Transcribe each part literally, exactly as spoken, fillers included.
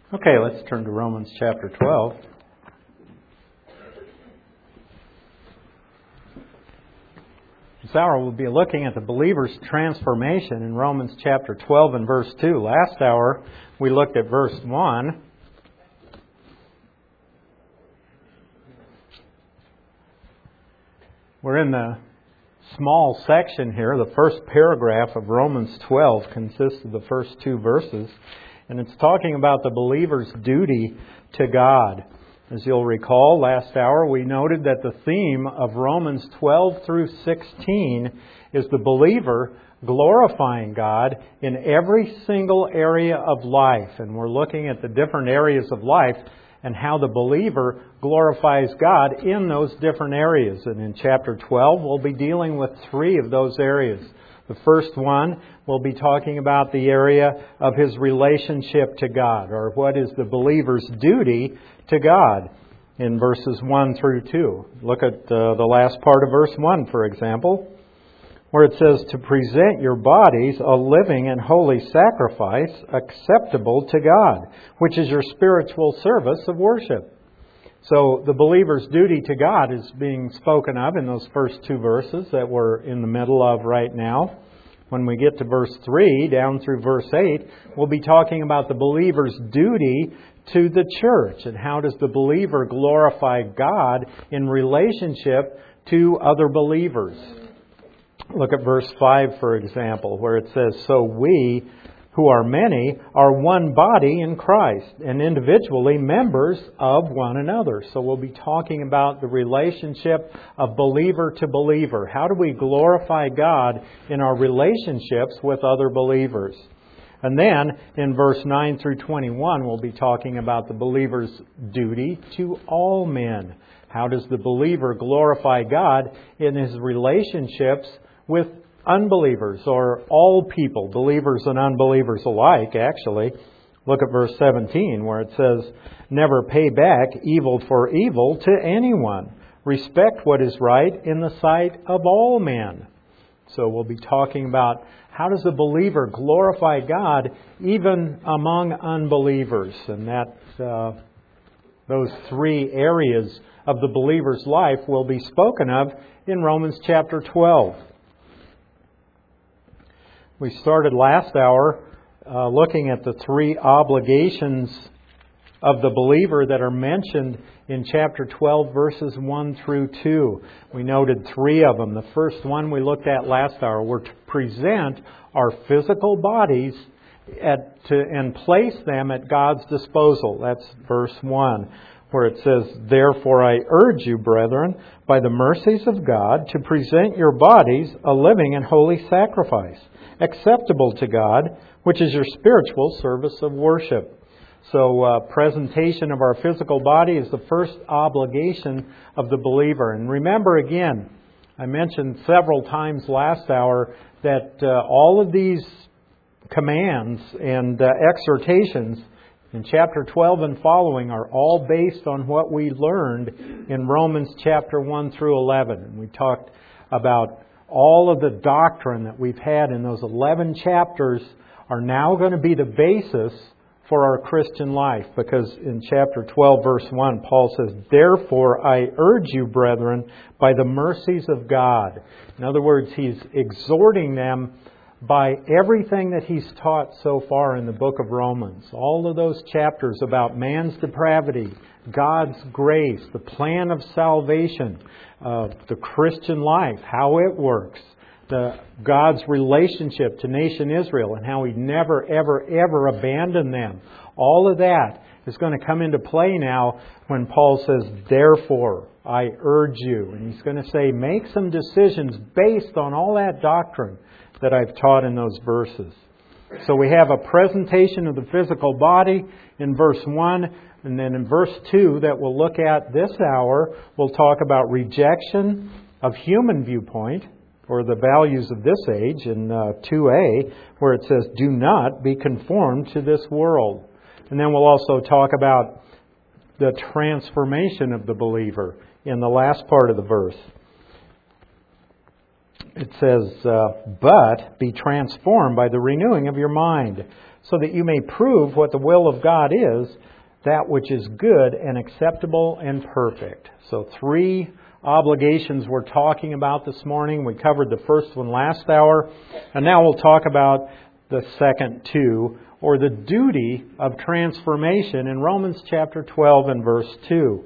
Okay, let's turn to Romans chapter twelve. This hour we'll be looking at the believer's transformation in Romans chapter twelve and verse two. Last hour we looked at verse one. We're in the small section here. The first paragraph of Romans twelve consists of the first two verses. And it's talking about the believer's duty to God. As you'll recall, last hour we noted that the theme of Romans twelve through sixteen is the believer glorifying God in every single area of life. And we're looking at the different areas of life and how the believer glorifies God in those different areas. And in chapter twelve, we'll be dealing with three of those areas. The first one, we'll be talking about the area of his relationship to God, or what is the believer's duty to God in verses one through two. Look at uh, the last part of verse one, for example, where it says, to present your bodies a living and holy sacrifice acceptable to God, which is your spiritual service of worship. So the believer's duty to God is being spoken of in those first two verses that we're in the middle of right now. When we get to verse three down through verse eight, we'll be talking about the believer's duty to the church and how does the believer glorify God in relationship to other believers. Look at verse five, for example, where it says, so we, who are many, are one body in Christ, and individually members of one another. So we'll be talking about the relationship of believer to believer. How do we glorify God in our relationships with other believers? And then in verse nine through twenty-one, we'll be talking about the believer's duty to all men. How does the believer glorify God in his relationships with unbelievers, or all people, believers and unbelievers alike, actually? Look at verse seventeen, where it says, never pay back evil for evil to anyone. Respect what is right in the sight of all men. So we'll be talking about how does the believer glorify God even among unbelievers. And that uh, those three areas of the believer's life will be spoken of in Romans chapter twelve. We started last hour uh, looking at the three obligations of the believer that are mentioned in chapter twelve, verses one through two. We noted three of them. The first one we looked at last hour were to present our physical bodies at, to, and place them at God's disposal. That's verse one, where it says, therefore I urge you, brethren, by the mercies of God, to present your bodies a living and holy sacrifice, acceptable to God, which is your spiritual service of worship. So uh, presentation of our physical body is the first obligation of the believer. And remember again, I mentioned several times last hour that uh, all of these commands and uh, exhortations in chapter twelve and following are all based on what we learned in Romans chapter one through eleven. And we talked about all of the doctrine that we've had in those eleven chapters are now going to be the basis for our Christian life. Because in chapter twelve, verse one, Paul says, therefore I urge you, brethren, by the mercies of God. In other words, he's exhorting them by everything that he's taught so far in the book of Romans. All of those chapters about man's depravity, God's grace, the plan of salvation, uh, the Christian life, how it works, the God's relationship to nation Israel and how He never, ever, ever abandoned them. All of that is going to come into play now when Paul says, therefore, I urge you. And he's going to say, make some decisions based on all that doctrine that I've taught in those verses. So we have a presentation of the physical body in verse one. And then in verse two that we'll look at this hour, we'll talk about rejection of human viewpoint, or the values of this age, in uh, two A, where it says, do not be conformed to this world. And then we'll also talk about the transformation of the believer in the last part of the verse. It says, uh, but be transformed by the renewing of your mind, so that you may prove what the will of God is, that which is good and acceptable and perfect. So three obligations we're talking about this morning. We covered the first one last hour, and now we'll talk about the second two, or the duty of transformation in Romans chapter twelve and verse two.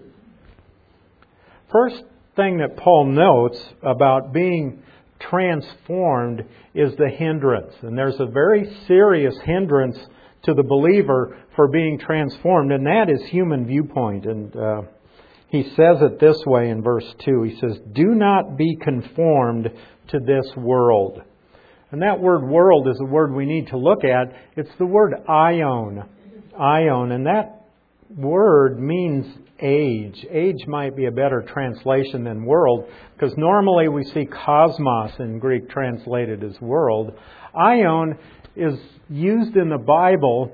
First thing that Paul notes about being transformed is the hindrance. And there's a very serious hindrance to the believer for being transformed, and that is human viewpoint. And uh, he says it this way in verse two. He says, "Do not be conformed to this world." And that word world is a word we need to look at. It's the word aion. Aion. And that word means age. Age might be a better translation than world, because normally we see cosmos in Greek translated as world. Aion is used in the Bible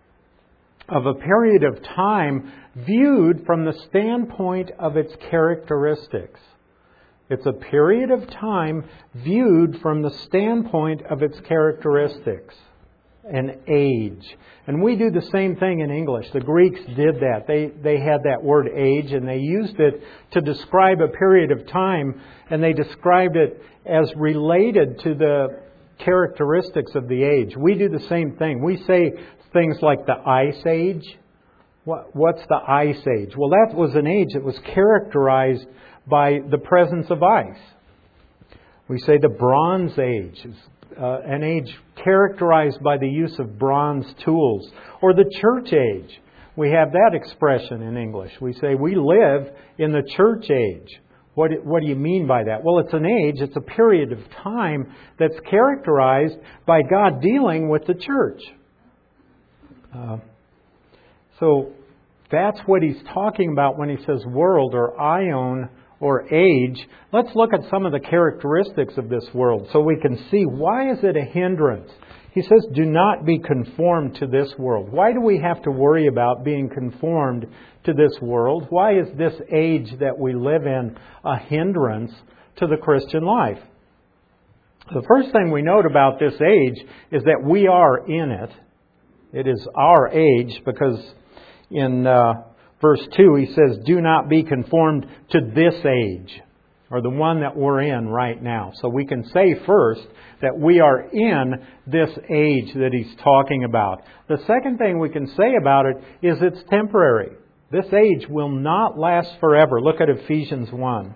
of a period of time viewed from the standpoint of its characteristics. It's a period of time viewed from the standpoint of its characteristics, an age. And we do the same thing in English. The Greeks did that. They they had that word age, and they used it to describe a period of time, and they described it as related to the characteristics of the age. We do the same thing. We say things like the Ice Age. What, what's the Ice Age? Well, that was an age that was characterized by the presence of ice. We say the Bronze Age is uh, an age characterized by the use of bronze tools. Or the Church Age. We have that expression in English. We say we live in the Church Age. What, what do you mean by that? Well, it's an age, it's a period of time that's characterized by God dealing with the church. Uh, so that's what he's talking about when he says world or aion or age. Let's look at some of the characteristics of this world so we can see, why is it a hindrance? He says, do not be conformed to this world. Why do we have to worry about being conformed to this world? Why is this age that we live in a hindrance to the Christian life? The first thing we note about this age is that we are in it. It is our age, because in uh, verse two he says, do not be conformed to this age, or the one that we're in right now. So we can say first that we are in this age that he's talking about. The second thing we can say about it is it's temporary. This age will not last forever. Look at Ephesians one.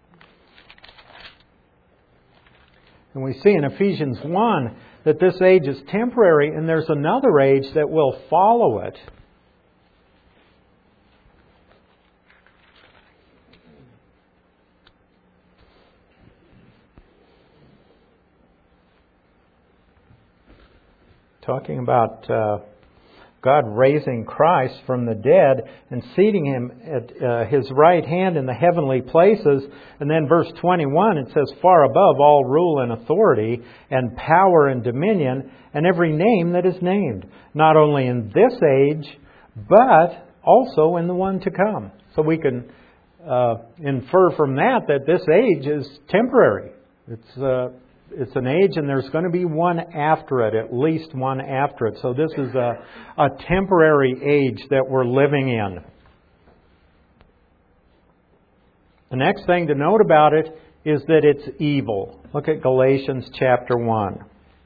And we see in Ephesians one that this age is temporary, and there's another age that will follow it. Talking about uh, God raising Christ from the dead and seating Him at uh, His right hand in the heavenly places. And then verse twenty-one, it says, far above all rule and authority and power and dominion and every name that is named, not only in this age, but also in the one to come. So we can uh, infer from that that this age is temporary. It's uh, It's an age, and there's going to be one after it, at least one after it. So this is a, a temporary age that we're living in. The next thing to note about it is that it's evil. Look at Galatians chapter one.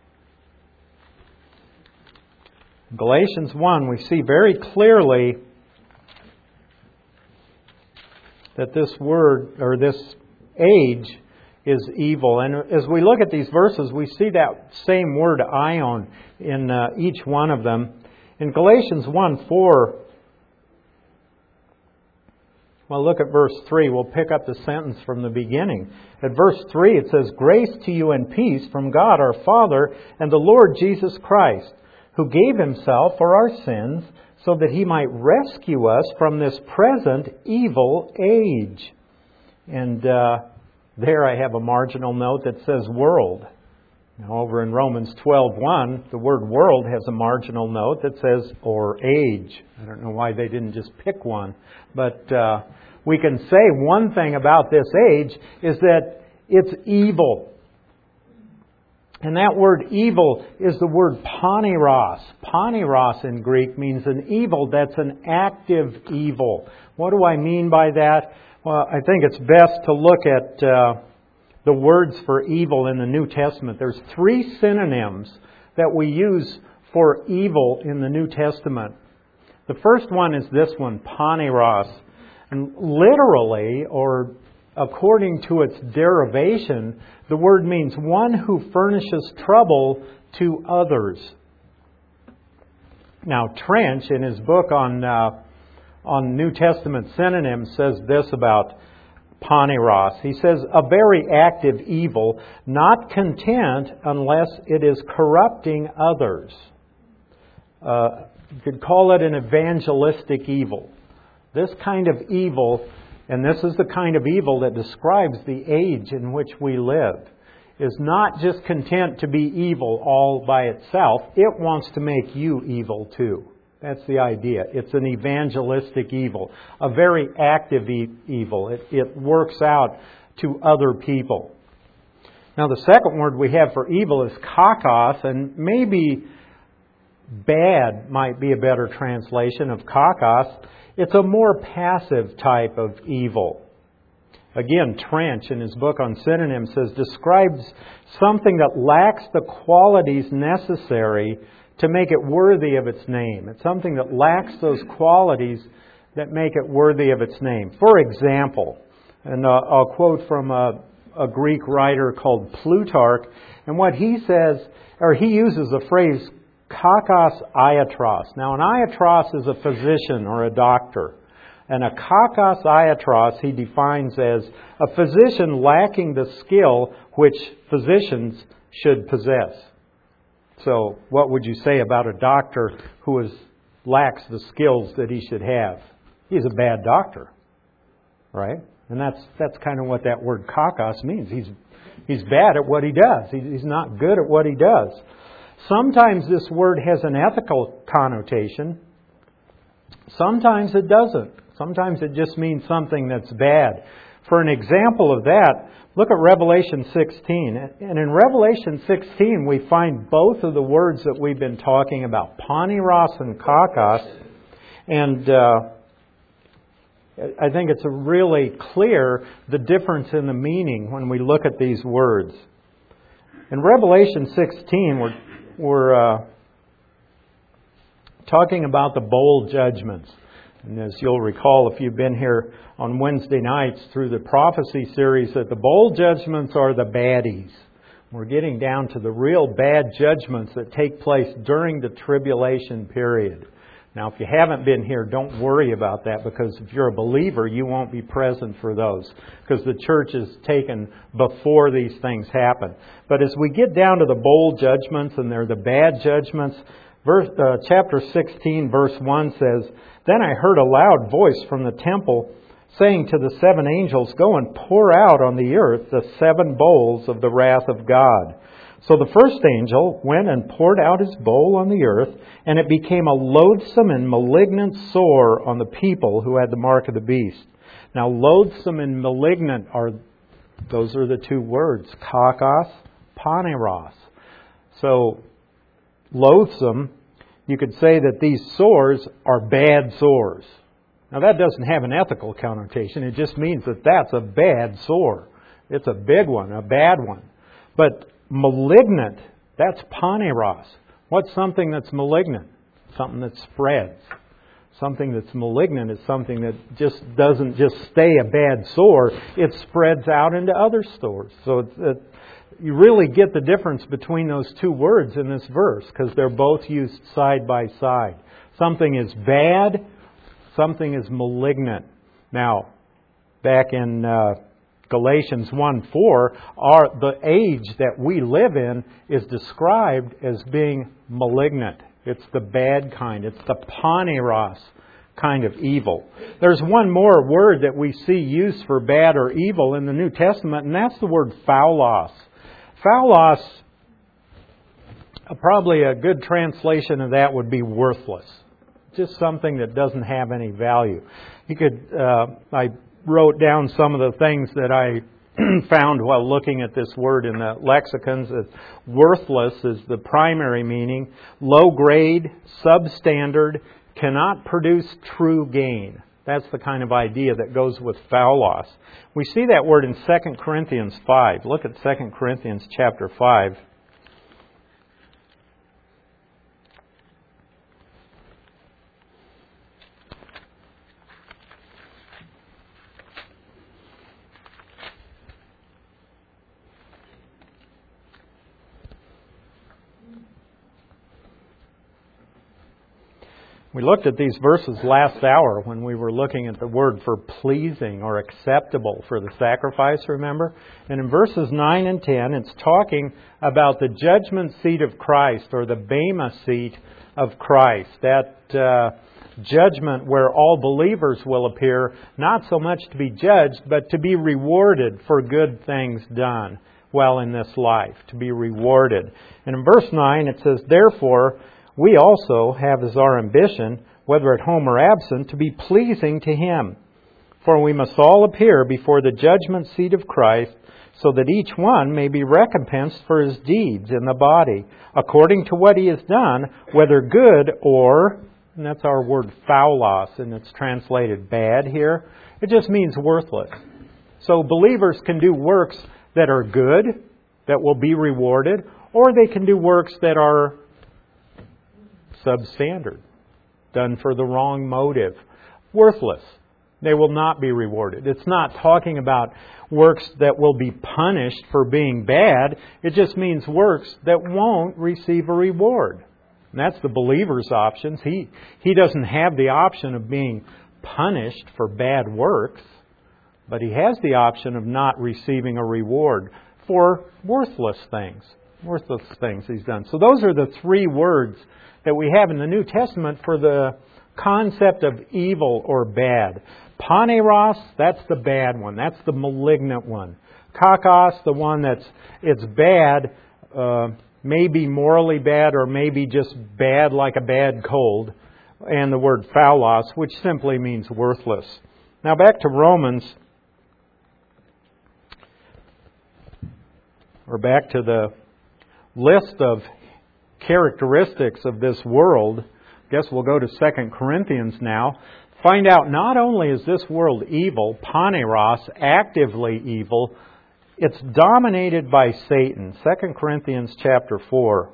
Galatians one, we see very clearly that this word, or this age, is evil. And as we look at these verses, we see that same word aion in uh, each one of them. In Galatians one four, well, look at verse three. We'll pick up the sentence from the beginning. At verse three, it says, grace to you and peace from God our Father and the Lord Jesus Christ, who gave Himself for our sins so that He might rescue us from this present evil age. And uh, there I have a marginal note that says world. Now over in Romans twelve one, the word world has a marginal note that says or age. I don't know why they didn't just pick one. But uh, we can say one thing about this age is that it's evil. And that word evil is the word paniros. Paniros in Greek means an evil that's an active evil. What do I mean by that? Well, I think it's best to look at uh, the words for evil in the New Testament. There's three synonyms that we use for evil in the New Testament. The first one is this one, paniros. And literally, or according to its derivation, the word means one who furnishes trouble to others. Now, Trench, in his book on uh, on New Testament synonyms, says this about paniros. He says, a very active evil, not content unless it is corrupting others. Uh, you could call it an evangelistic evil. This kind of evil, and this is the kind of evil that describes the age in which we live, is not just content to be evil all by itself. It wants to make you evil too. That's the idea. It's an evangelistic evil, a very active e- evil. It, it works out to other people. Now, the second word we have for evil is kakos, and maybe bad might be a better translation of kakos. It's a more passive type of evil. Again, Trench, in his book on synonyms, says describes something that lacks the qualities necessary to make it worthy of its name. It's something that lacks those qualities that make it worthy of its name. For example, and uh, I'll quote from a, a Greek writer called Plutarch, and what he says, or he uses the phrase kakos iatros. Now, an iatros is a physician or a doctor. And a kakos iatros he defines as a physician lacking the skill which physicians should possess. So, what would you say about a doctor who is, lacks the skills that he should have? He's a bad doctor, right? And that's that's kind of what that word kakos means. He's he's bad at what he does. He, he's not good at what he does. Sometimes this word has an ethical connotation. Sometimes it doesn't. Sometimes it just means something that's bad. For an example of that, look at Revelation sixteen. And in Revelation sixteen, we find both of the words that we've been talking about, paniros and kakos. And uh, I think it's really clear the difference in the meaning when we look at these words. In Revelation sixteen, we're, we're uh, talking about the bowl judgments. And as you'll recall, if you've been here on Wednesday nights through the prophecy series, that the bowl judgments are the baddies. We're getting down to the real bad judgments that take place during the tribulation period. Now, if you haven't been here, don't worry about that, because if you're a believer, you won't be present for those, because the church is taken before these things happen. But as we get down to the bowl judgments, and they're the bad judgments, verse, uh, chapter sixteen, verse one says, "Then I heard a loud voice from the temple saying to the seven angels, 'Go and pour out on the earth the seven bowls of the wrath of God.' So the first angel went and poured out his bowl on the earth, and it became a loathsome and malignant sore on the people who had the mark of the beast." Now, loathsome and malignant are, those are the two words, kakos, paniros. So, loathsome, you could say that these sores are bad sores. Now, that doesn't have an ethical connotation. It just means that that's a bad sore. It's a big one, a bad one. But malignant, that's paniros. What's something that's malignant? Something that spreads. Something that's malignant is something that just doesn't just stay a bad sore. It spreads out into other sores. So it's, it, you really get the difference between those two words in this verse, because they're both used side by side. Something is bad, something is malignant. Now, back in uh, Galatians one four, our, the age that we live in is described as being malignant. It's the bad kind. It's the paniros kind of evil. There's one more word that we see used for bad or evil in the New Testament, and that's the word phaulos. Phaulos, probably a good translation of that would be worthless. Just something that doesn't have any value. You could, uh, I wrote down some of the things that I found while looking at this word in the lexicons. Worthless is the primary meaning. Low grade, substandard, cannot produce true gain. That's the kind of idea that goes with phaulos. We see that word in Second Corinthians five. Look at Second Corinthians chapter five. We looked at these verses last hour when we were looking at the word for pleasing or acceptable for the sacrifice, remember? And in verses nine and ten, it's talking about the judgment seat of Christ, or the bema seat of Christ. That uh, judgment where all believers will appear, not so much to be judged, but to be rewarded for good things done while in this life, to be rewarded. And in verse nine it says, "Therefore, we also have as our ambition, whether at home or absent, to be pleasing to Him. For we must all appear before the judgment seat of Christ, so that each one may be recompensed for his deeds in the body, according to what he has done, whether good or," and that's our word phaulos, and it's translated bad here. It just means worthless. So believers can do works that are good, that will be rewarded, or they can do works that are substandard, done for the wrong motive, worthless. They will not be rewarded. It's not talking about works that will be punished for being bad. It just means works that won't receive a reward. And that's the believer's options. He, he doesn't have the option of being punished for bad works, but he has the option of not receiving a reward for worthless things. Worthless things he's done. So those are the three words that we have in the New Testament for the concept of evil or bad. Paneros, that's the bad one. That's the malignant one. Kakos, the one that's it's bad, uh, maybe morally bad or maybe just bad like a bad cold. And the word phaulos, which simply means worthless. Now back to Romans, or back to the list of characteristics of this world. I guess we'll go to Second Corinthians now. Find out not only is this world evil, paneros, actively evil, it's dominated by Satan. Second Corinthians chapter four.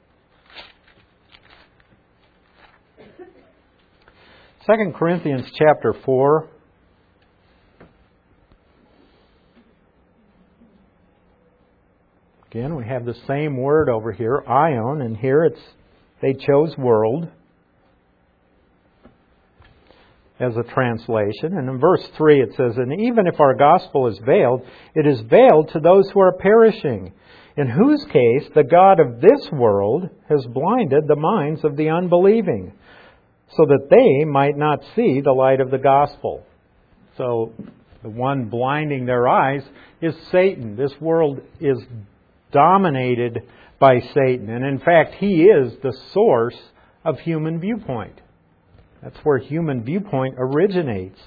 Second Corinthians chapter four. Again, we have the same word over here, aion, and here it's they chose world as a translation. And in verse three it says, "And even if our gospel is veiled, it is veiled to those who are perishing, in whose case the God of this world has blinded the minds of the unbelieving, so that they might not see the light of the gospel." So the one blinding their eyes is Satan. This world is dominated by Satan. And in fact, he is the source of human viewpoint. That's where human viewpoint originates.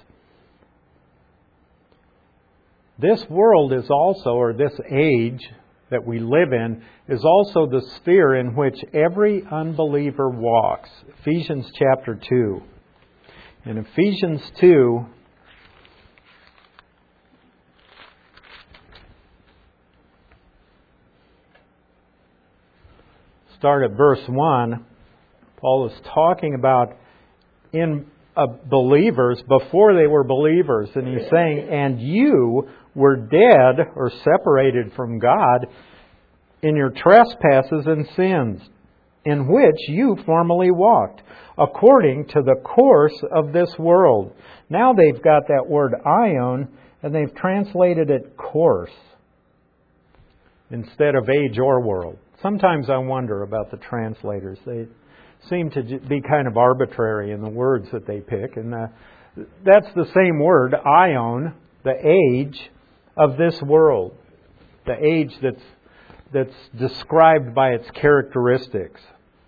This world is also, or this age that we live in, is also the sphere in which every unbeliever walks. Ephesians chapter two. In Ephesians two, start at verse one, Paul is talking about in uh, believers before they were believers. And he's saying, "And you were dead," or separated from God, "in your trespasses and sins, in which you formerly walked, according to the course of this world." Now they've got that word aion, and they've translated it course instead of age or world. Sometimes I wonder about the translators. They seem to be kind of arbitrary in the words that they pick. And uh, that's the same word, aion, the age of this world. The age that's, that's described by its characteristics.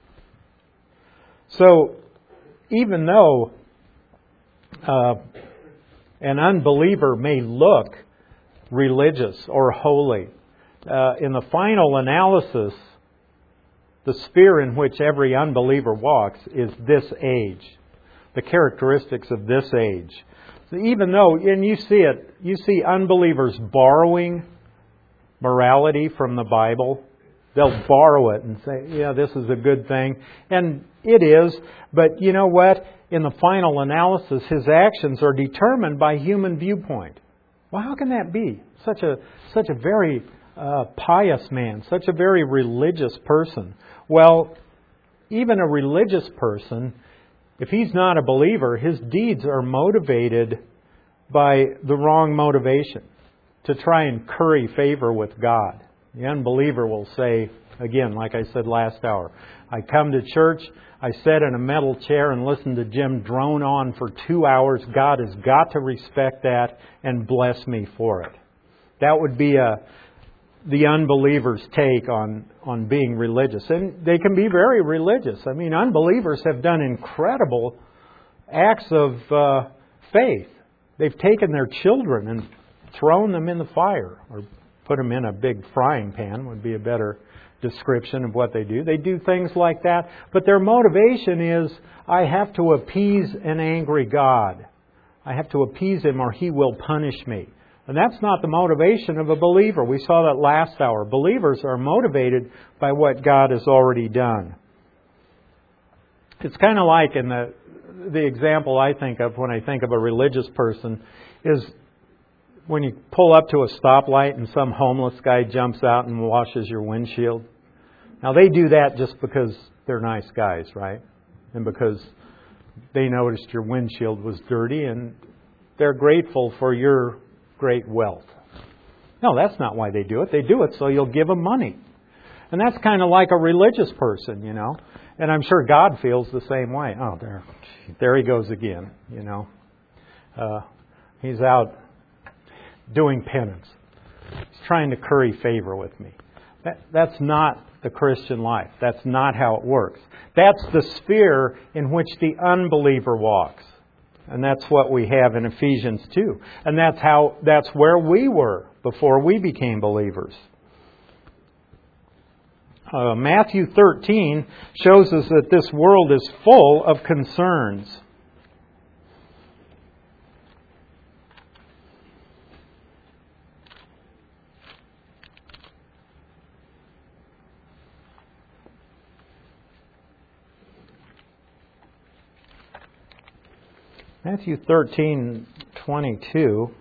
So, even though uh, an unbeliever may look religious or holy. Uh, in the final analysis, the sphere in which every unbeliever walks is this age, the characteristics of this age. So even though, and you see it, you see unbelievers borrowing morality from the Bible. They'll borrow it and say, yeah, this is a good thing. And it is, but you know what? In the final analysis, his actions are determined by human viewpoint. Well, how can that be? Such a such a very uh, pious man, such a very religious person. Well, even a religious person, if he's not a believer, his deeds are motivated by the wrong motivation, to try and curry favor with God. The unbeliever will say, again, like I said last hour, I come to church, I sit in a metal chair and listen to Jim drone on for two hours. God has got to respect that and bless me for it. That would be a the unbeliever's take on, on being religious. And they can be very religious. I mean, unbelievers have done incredible acts of uh, faith. They've taken their children and thrown them in the fire, or put them in a big frying pan would be a better description of what they do. They do things like that, but their motivation is, I have to appease an angry God. I have to appease Him or He will punish me. And that's not the motivation of a believer. We saw that last hour. Believers are motivated by what God has already done. It's kind of like in the the example I think of when I think of a religious person is when you pull up to a stoplight and some homeless guy jumps out and washes your windshield. Now they do that just because they're nice guys, right? And because they noticed your windshield was dirty and they're grateful for your great wealth. No, that's not why they do it. They do it so you'll give them money. And that's kind of like a religious person, you know. And I'm sure God feels the same way. Oh, there, there he goes again, you know. Uh, he's out doing penance. He's trying to curry favor with me. That, that's not the Christian life. That's not how it works. That's the sphere in which the unbeliever walks. And that's what we have in Ephesians two. And that's how that's where we were before we became believers. Uh, Matthew thirteen shows us that this world is full of concerns. Matthew thirteen twenty-two.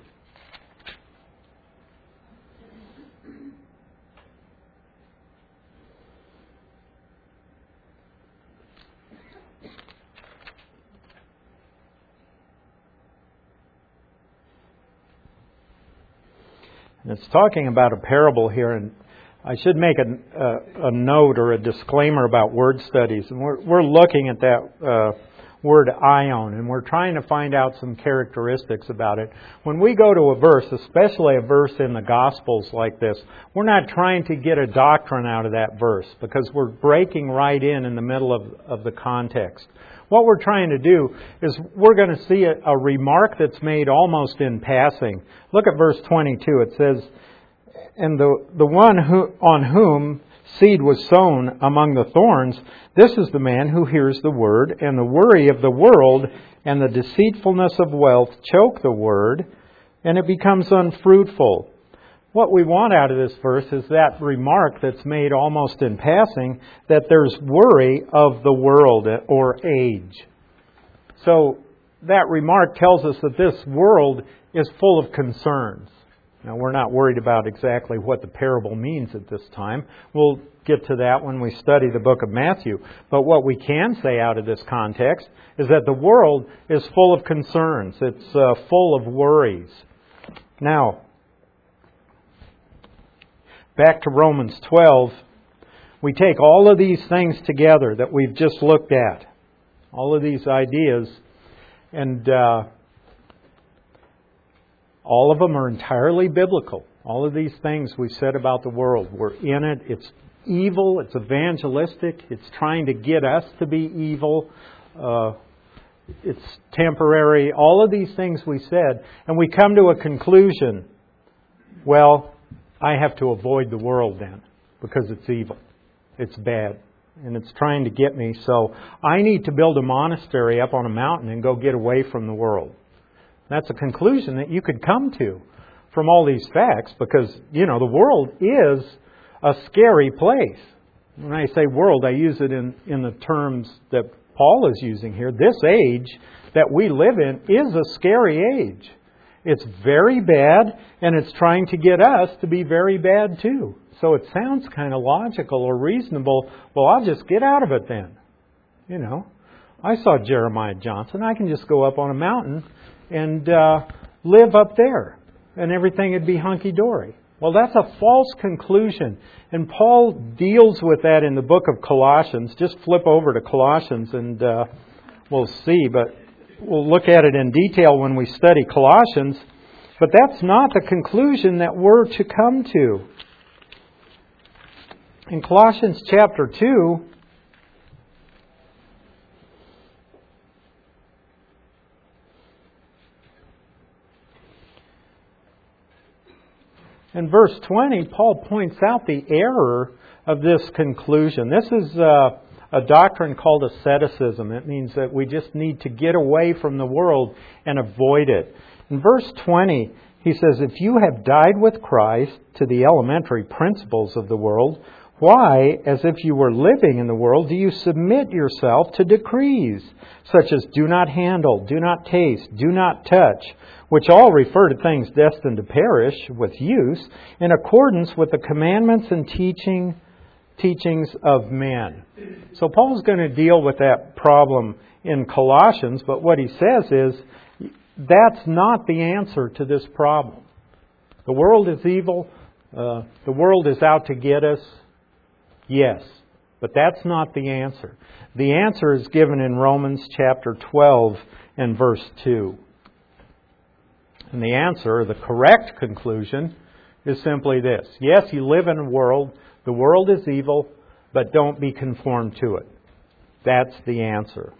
And it's talking about a parable here, and I should make a, a, a note or a disclaimer about word studies. And we're, we're looking at that uh, word ion, and we're trying to find out some characteristics about it. When we go to a verse, especially a verse in the Gospels like this, we're not trying to get a doctrine out of that verse because we're breaking right in in the middle of, of the context. What we're trying to do is we're going to see a, a remark that's made almost in passing. Look at verse twenty-two. It says, and the, the one who, on whom seed was sown among the thorns, this is the man who hears the word, and the worry of the world and the deceitfulness of wealth choke the word, and it becomes unfruitful. What we want out of this verse is that remark that's made almost in passing, that there's worry of the world or age. So that remark tells us that this world is full of concerns. Now, we're not worried about exactly what the parable means at this time. We'll get to that when we study the book of Matthew. But what we can say out of this context is that the world is full of concerns. It's uh, full of worries. Now, back to Romans twelve, we take all of these things together that we've just looked at, all of these ideas, and uh, all of them are entirely biblical. All of these things we've said about the world, we're in it. It's evil. It's evangelistic. It's trying to get us to be evil. Uh, it's temporary. All of these things we said. And we come to a conclusion Well, I have to avoid the world then because it's evil. It's bad. And it's trying to get me. So I need to build a monastery up on a mountain and go get away from the world. That's a conclusion that you could come to from all these facts because, you know, the world is a scary place. When I say world, I use it in, in the terms that Paul is using here. This age that we live in is a scary age. It's very bad, and it's trying to get us to be very bad too. So it sounds kind of logical or reasonable. Well, I'll just get out of it then. You know, I saw Jeremiah Johnson. I can just go up on a mountain and uh, live up there, and everything would be hunky-dory. Well, that's a false conclusion. And Paul deals with that in the book of Colossians. Just flip over to Colossians and uh, we'll see. But we'll look at it in detail when we study Colossians. But that's not the conclusion that we're to come to. In Colossians chapter two, in verse twenty, Paul points out the error of this conclusion. This is uh, a doctrine called asceticism. It means that we just need to get away from the world and avoid it. In verse twenty, he says, "If you have died with Christ to the elementary principles of the world, why, as if you were living in the world, do you submit yourself to decrees such as do not handle, do not taste, do not touch, which all refer to things destined to perish with use, in accordance with the commandments and teaching teachings of men?" So Paul's going to deal with that problem in Colossians, but what he says is that's not the answer to this problem. The world is evil. Uh, the world is out to get us. Yes, but that's not the answer. The answer is given in Romans chapter twelve and verse two. And the answer, the correct conclusion, is simply this. Yes, you live in a world. The world is evil, but don't be conformed to it. That's the answer.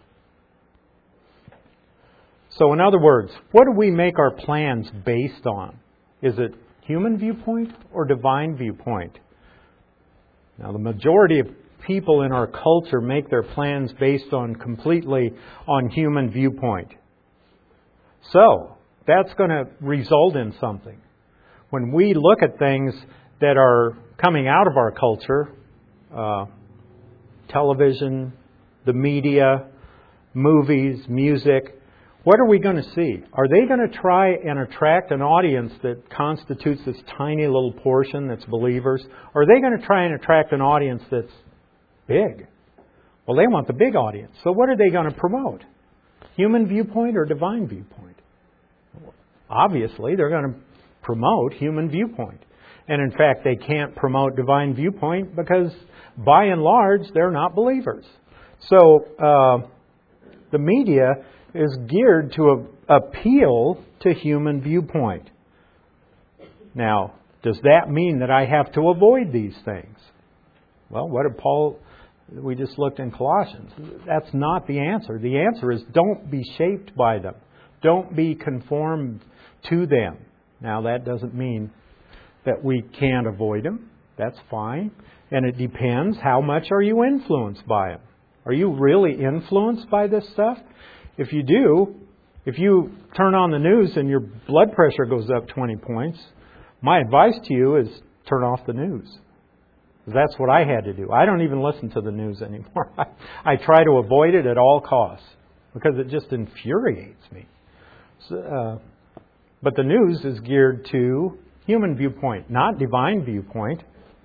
So in other words, what do we make our plans based on? Is it human viewpoint or divine viewpoint? Now, the majority of people in our culture make their plans based on completely on human viewpoint. So, that's going to result in something. When we look at things that are coming out of our culture, uh, television, the media, movies, music, what are we going to see? Are they going to try and attract an audience that constitutes this tiny little portion that's believers? Or are they going to try and attract an audience that's big? Well, they want the big audience. So what are they going to promote? Human viewpoint or divine viewpoint? Obviously, they're going to promote human viewpoint. And in fact, they can't promote divine viewpoint because by and large, they're not believers. So uh, the media is geared to a, appeal to human viewpoint. Now, does that mean that I have to avoid these things? Well, what did Paul, we just looked in Colossians. That's not the answer. The answer is don't be shaped by them. Don't be conformed to them. Now, that doesn't mean that we can't avoid them. That's fine. And it depends, how much are you influenced by them? Are you really influenced by this stuff? If you do, if you turn on the news and your blood pressure goes up twenty points, my advice to you is turn off the news. That's what I had to do. I don't even listen to the news anymore. I, I try to avoid it at all costs because it just infuriates me. So, uh, but the news is geared to human viewpoint, not divine viewpoint.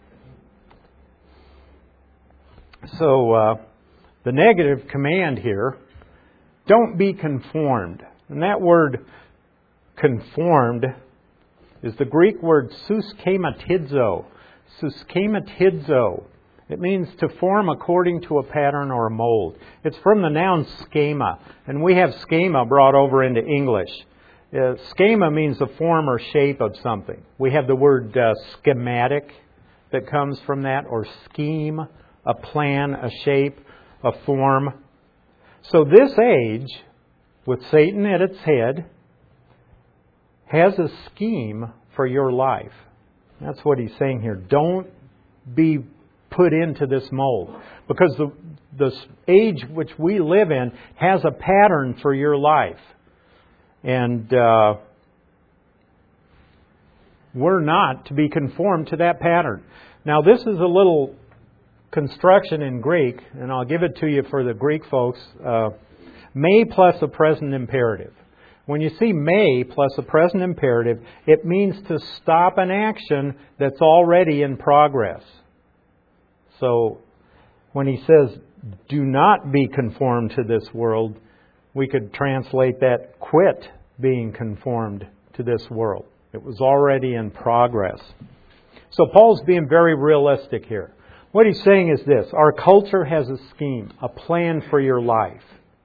So uh, the negative command here, don't be conformed. And that word conformed is the Greek word suschematizo. Suschematizo. It means to form according to a pattern or a mold. It's from the noun schema. And we have schema brought over into English. Uh, schema means the form or shape of something. We have the word uh, schematic that comes from that, or scheme, a plan, a shape, a form. So this age, with Satan at its head, has a scheme for your life. That's what he's saying here. Don't be put into this mold. Because the, the age which we live in has a pattern for your life. And uh, we're not to be conformed to that pattern. Now, this is a little construction in Greek, and I'll give it to you for the Greek folks. Uh, may plus a present imperative. When you see may plus a present imperative, it means to stop an action that's already in progress. So, when he says, do not be conformed to this world, we could translate that, quit being conformed to this world. It was already in progress. So Paul's being very realistic here. What he's saying is this: our culture has a scheme, a plan for your life.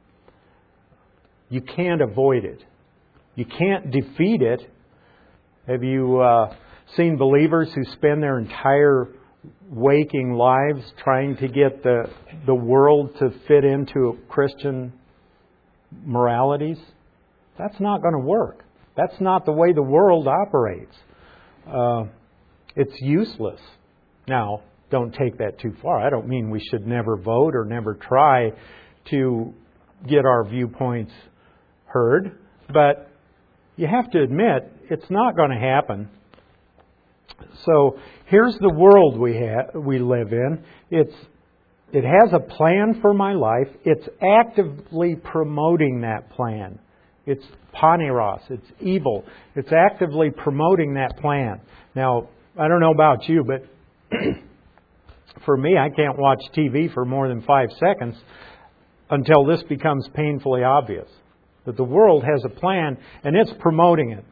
You can't avoid it. You can't defeat it. Have you uh, seen believers who spend their entire waking lives trying to get the, the world to fit into Christian moralities? That's not going to work. That's not the way the world operates. Uh, it's useless. Now, don't take that too far. I don't mean we should never vote or never try to get our viewpoints heard. But you have to admit, it's not going to happen. So here's the world we ha- we live in. It's it has a plan for my life. It's actively promoting that plan. It's paneros. It's evil. It's actively promoting that plan. Now, I don't know about you, but for me, I can't watch T V for more than five seconds until this becomes painfully obvious. That the world has a plan and it's promoting it.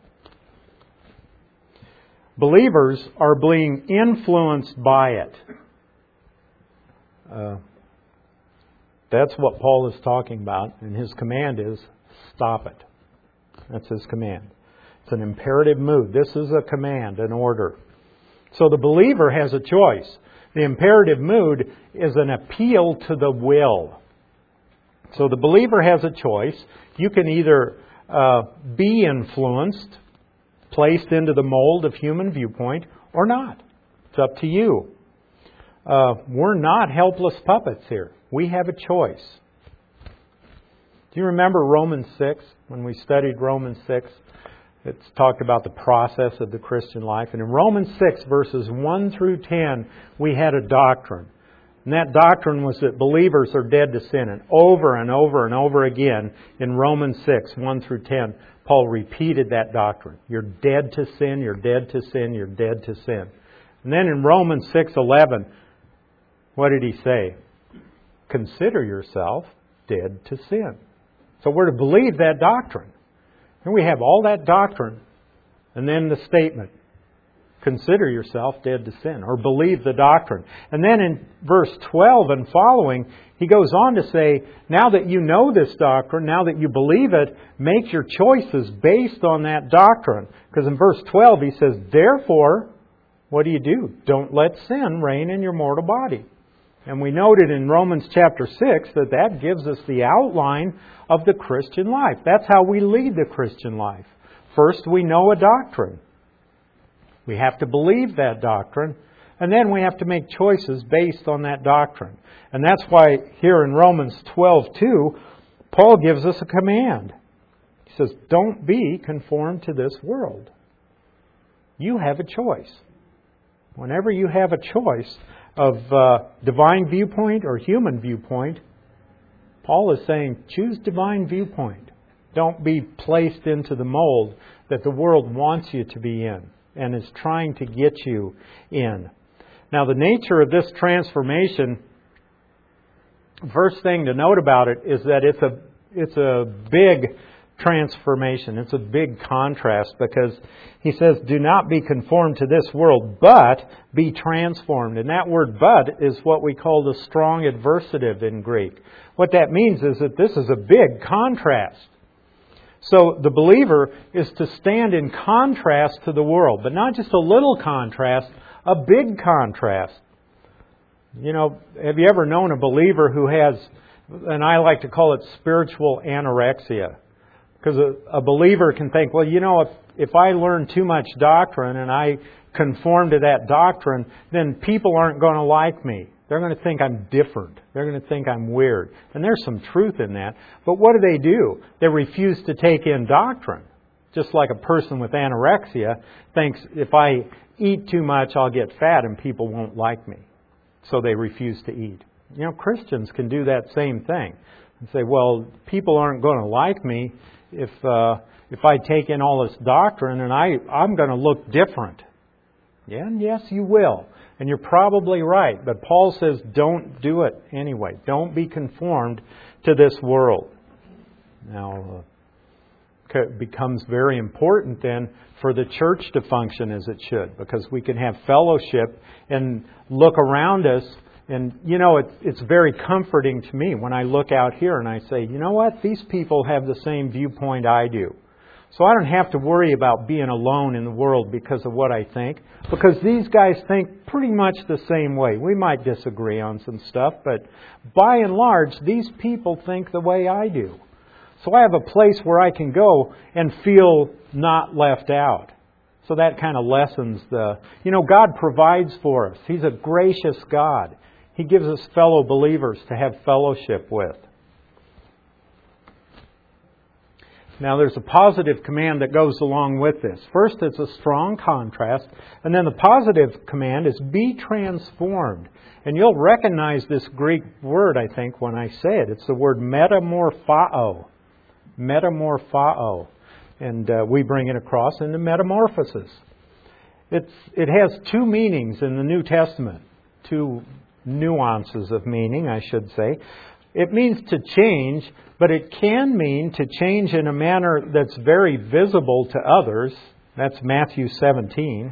Believers are being influenced by it. Uh, that's what Paul is talking about, and his command is, stop it. That's his command. It's an imperative mood. This is a command, an order. So the believer has a choice. The imperative mood is an appeal to the will. So the believer has a choice. You can either uh, be influenced, placed into the mold of human viewpoint, or not. It's up to you. Uh, we're not helpless puppets here. We have a choice. Do you remember Romans six? When we studied Romans six, it's talked about the process of the Christian life. And in Romans six, verses one through ten, we had a doctrine. And that doctrine was that believers are dead to sin. And over and over and over again in Romans six, one through ten, Paul repeated that doctrine. You're dead to sin, you're dead to sin, you're dead to sin. And then in Romans six eleven, what did he say? Consider yourself dead to sin. So we're to believe that doctrine. And we have all that doctrine, and then the statement, consider yourself dead to sin, or believe the doctrine. And then in verse twelve and following, he goes on to say, now that you know this doctrine, now that you believe it, make your choices based on that doctrine. Because in verse twelve he says, therefore, what do you do? Don't let sin reign in your mortal body. And we noted in Romans chapter six that that gives us the outline of the Christian life. That's how we lead the Christian life. First, we know a doctrine. We have to believe that doctrine, and then we have to make choices based on that doctrine. And that's why here in Romans twelve two, Paul gives us a command. He says, don't be conformed to this world. You have a choice. Whenever you have a choice of uh, divine viewpoint or human viewpoint, Paul is saying, choose divine viewpoint. Don't be placed into the mold that the world wants you to be in and is trying to get you in. Now, the nature of this transformation, first thing to note about it is that it's a it's a big transformation. It's a big contrast because he says, do not be conformed to this world, but be transformed. And that word but is what we call the strong adversative in Greek. What that means is that this is a big contrast. So the believer is to stand in contrast to the world, but not just a little contrast, a big contrast. You know, have you ever known a believer who has, and I like to call it spiritual anorexia? Because a, a believer can think, well, you know, if, if I learn too much doctrine and I conform to that doctrine, then people aren't going to like me. They're going to think I'm different. They're going to think I'm weird. And there's some truth in that. But what do they do? They refuse to take in doctrine. Just like a person with anorexia thinks if I eat too much, I'll get fat and people won't like me. So they refuse to eat. You know, Christians can do that same thing. And say, well, people aren't going to like me if uh, if I take in all this doctrine and I, I'm going to look different. Yeah, and yes, you will. And you're probably right. But Paul says don't do it anyway. Don't be conformed to this world. Now, uh, it becomes very important then for the church to function as it should. Because we can have fellowship and look around us. And, you know, it's, it's very comforting to me when I look out here and I say, you know what? These people have the same viewpoint I do. So I don't have to worry about being alone in the world because of what I think. Because these guys think pretty much the same way. We might disagree on some stuff, but by and large, these people think the way I do. So I have a place where I can go and feel not left out. So that kind of lessens the... You know, God provides for us. He's a gracious God. He gives us fellow believers to have fellowship with. Now, there's a positive command that goes along with this. First, it's a strong contrast. And then the positive command is be transformed. And you'll recognize this Greek word, I think, when I say it. It's the word metamorphao. Metamorphao. And uh, we bring it across into metamorphosis. It's, it has two meanings in the New Testament. Two nuances of meaning, I should say. It means to change, but it can mean to change in a manner that's very visible to others. That's Matthew seventeen.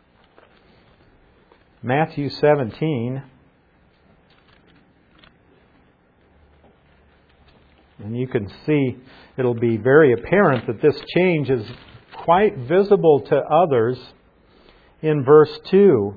Matthew seventeen. And you can see it'll be very apparent that this change is quite visible to others in verse two.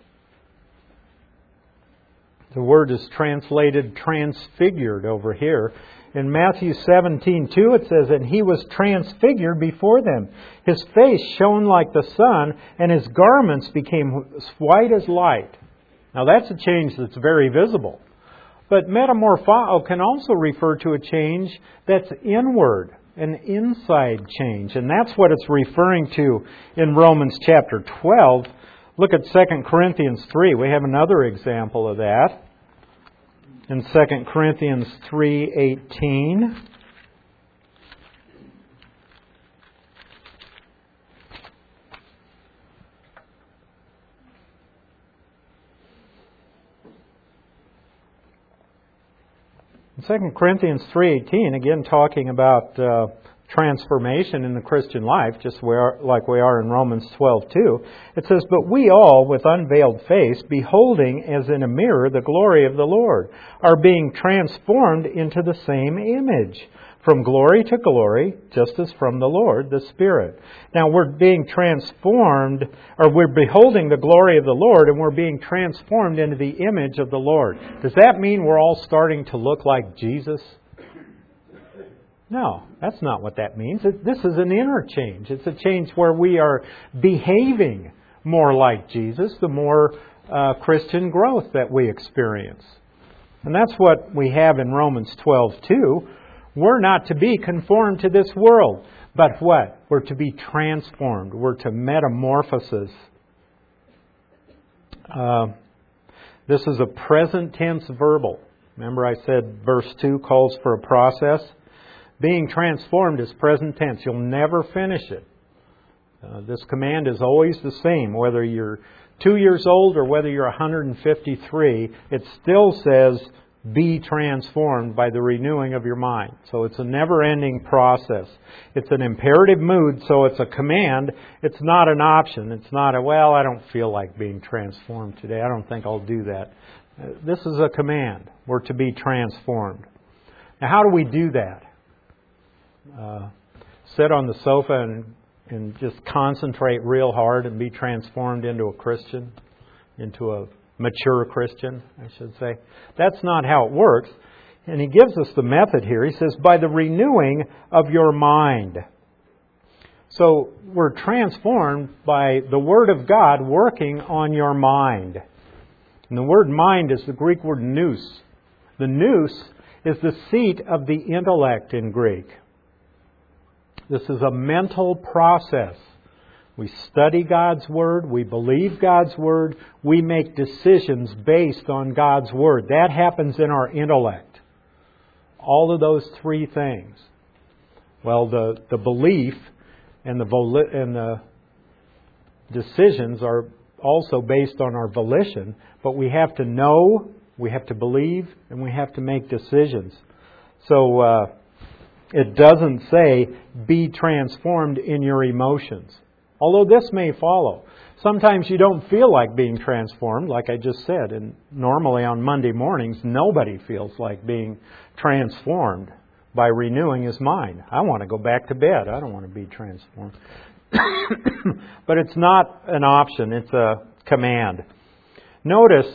The word is translated transfigured over here. In Matthew seventeen two it says, and he was transfigured before them. His face shone like the sun, and his garments became white as light. Now that's a change that's very visible. But metamorphao can also refer to a change that's inward, an inside change. And that's what it's referring to in Romans chapter twelve. Look at Second Corinthians three. We have another example of that. In Second Corinthians three eighteen. In Second Corinthians three eighteen, again talking about uh, transformation in the Christian life, just we are, like we are in Romans twelve two, it says, but we all, with unveiled face, beholding as in a mirror the glory of the Lord, are being transformed into the same image, from glory to glory, just as from the Lord, the Spirit. Now we're being transformed, or we're beholding the glory of the Lord, and we're being transformed into the image of the Lord. Does that mean we're all starting to look like Jesus? No, that's not what that means. This is an inner change. It's a change where we are behaving more like Jesus, the more uh, Christian growth that we experience. And that's what we have in Romans twelve two. We're not to be conformed to this world. But what? We're to be transformed. We're to metamorphosis. Uh, this is a present tense verbal. Remember I said verse two calls for a process? Being transformed is present tense. You'll never finish it. Uh, this command is always the same. Whether you're two years old or whether you're one hundred fifty-three, it still says, be transformed by the renewing of your mind. So it's a never-ending process. It's an imperative mood, so it's a command. It's not an option. It's not a, well, I don't feel like being transformed today. I don't think I'll do that. Uh, this is a command. We're to be transformed. Now, how do we do that? Uh, sit on the sofa and, and just concentrate real hard and be transformed into a Christian, into a mature Christian, I should say. That's not how it works. And he gives us the method here. He says, by the renewing of your mind. So we're transformed by the Word of God working on your mind. And the word mind is the Greek word nous. The nous is the seat of the intellect in Greek. This is a mental process. We study God's Word, we believe God's Word, we make decisions based on God's Word. That happens in our intellect. All of those three things. Well, the, the belief and the, voli- and the decisions are also based on our volition, but we have to know, we have to believe, and we have to make decisions. So uh, it doesn't say, be transformed in your emotions. Although this may follow. Sometimes you don't feel like being transformed, like I just said. And normally on Monday mornings, nobody feels like being transformed by renewing his mind. I want to go back to bed. I don't want to be transformed. But it's not an option. It's a command. Notice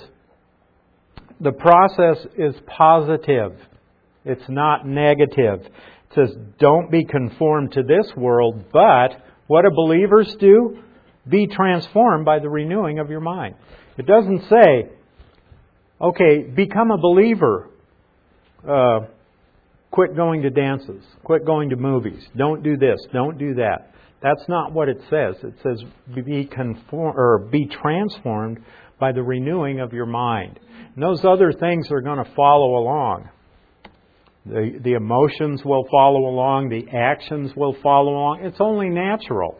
the process is positive. It's not negative. It says, don't be conformed to this world, but what do believers do? Be transformed by the renewing of your mind. It doesn't say, okay, become a believer. Uh, quit going to dances. Quit going to movies. Don't do this. Don't do that. That's not what it says. It says be conform or be transformed by the renewing of your mind. And those other things are going to follow along. The, the emotions will follow along. The actions will follow along. It's only natural.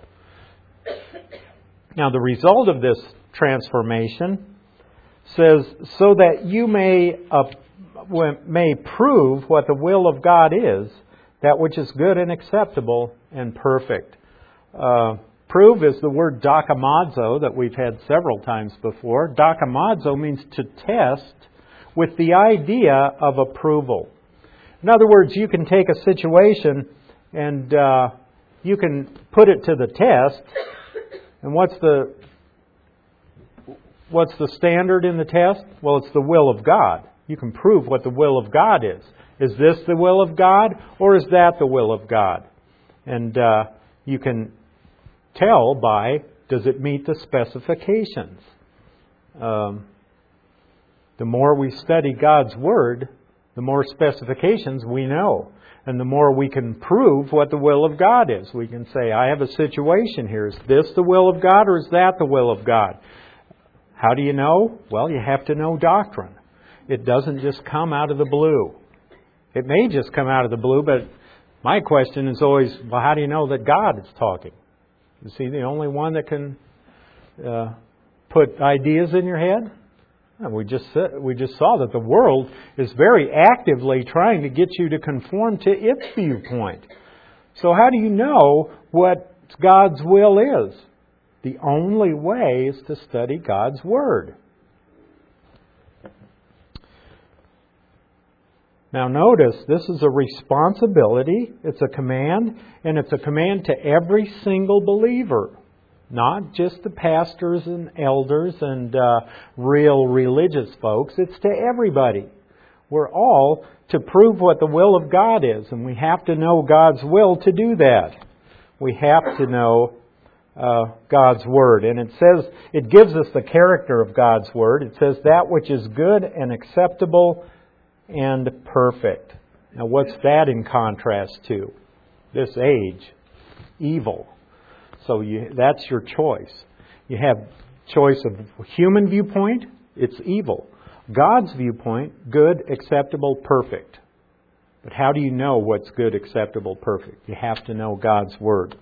Now, the result of this transformation says, so that you may, uh, may prove what the will of God is, that which is good and acceptable and perfect. Uh, prove is the word dokimazo that we've had several times before. Dokimazo means to test with the idea of approval. In other words, you can take a situation and uh, you can put it to the test. And what's the what's the standard in the test? Well, it's the will of God. You can prove what the will of God is. Is this the will of God, or is that the will of God? And uh, you can tell by, does it meet the specifications? Um, the more we study God's Word, the more specifications we know. And the more we can prove what the will of God is. We can say, I have a situation here. Is this the will of God, or is that the will of God? How do you know? Well, you have to know doctrine. It doesn't just come out of the blue. It may just come out of the blue, but my question is always, well, how do you know that God is talking? Is He the only one that can uh, put ideas in your head? And we just said, we just saw that the world is very actively trying to get you to conform to its viewpoint. So how do you know what God's will is? The only way is to study God's Word. Now notice, this is a responsibility, it's a command, and it's a command to every single believer. Not just the pastors and elders and uh, real religious folks. It's to everybody. We're all to prove what the will of God is. And we have to know God's will to do that. We have to know uh, God's Word. And it says, it gives us the character of God's Word. It says that which is good and acceptable and perfect. Now what's that in contrast to? This age. Evil. So you, that's your choice. You have choice of human viewpoint, it's evil. God's viewpoint, good, acceptable, perfect. But how do you know what's good, acceptable, perfect? You have to know God's Word.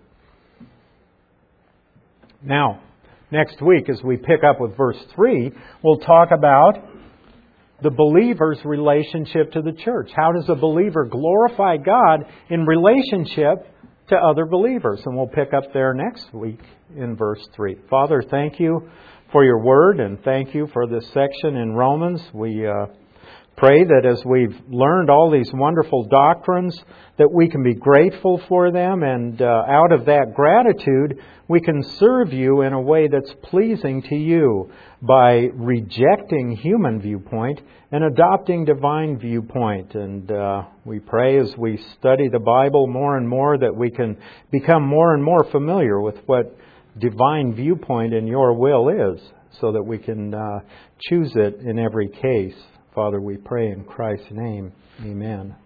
Now, next week as we pick up with verse three, we'll talk about the believer's relationship to the church. How does a believer glorify God in relationship to other believers? And we'll pick up there next week in verse three. Father, thank you for your Word, and thank you for this section in Romans. We uh, pray that as we've learned all these wonderful doctrines, that we can be grateful for them, and uh, out of that gratitude, we can serve you in a way that's pleasing to you by rejecting human viewpoint and adopting divine viewpoint. And uh, we pray as we study the Bible more and more that we can become more and more familiar with what divine viewpoint in your will is, so that we can uh, choose it in every case. Father, we pray in Christ's name. Amen.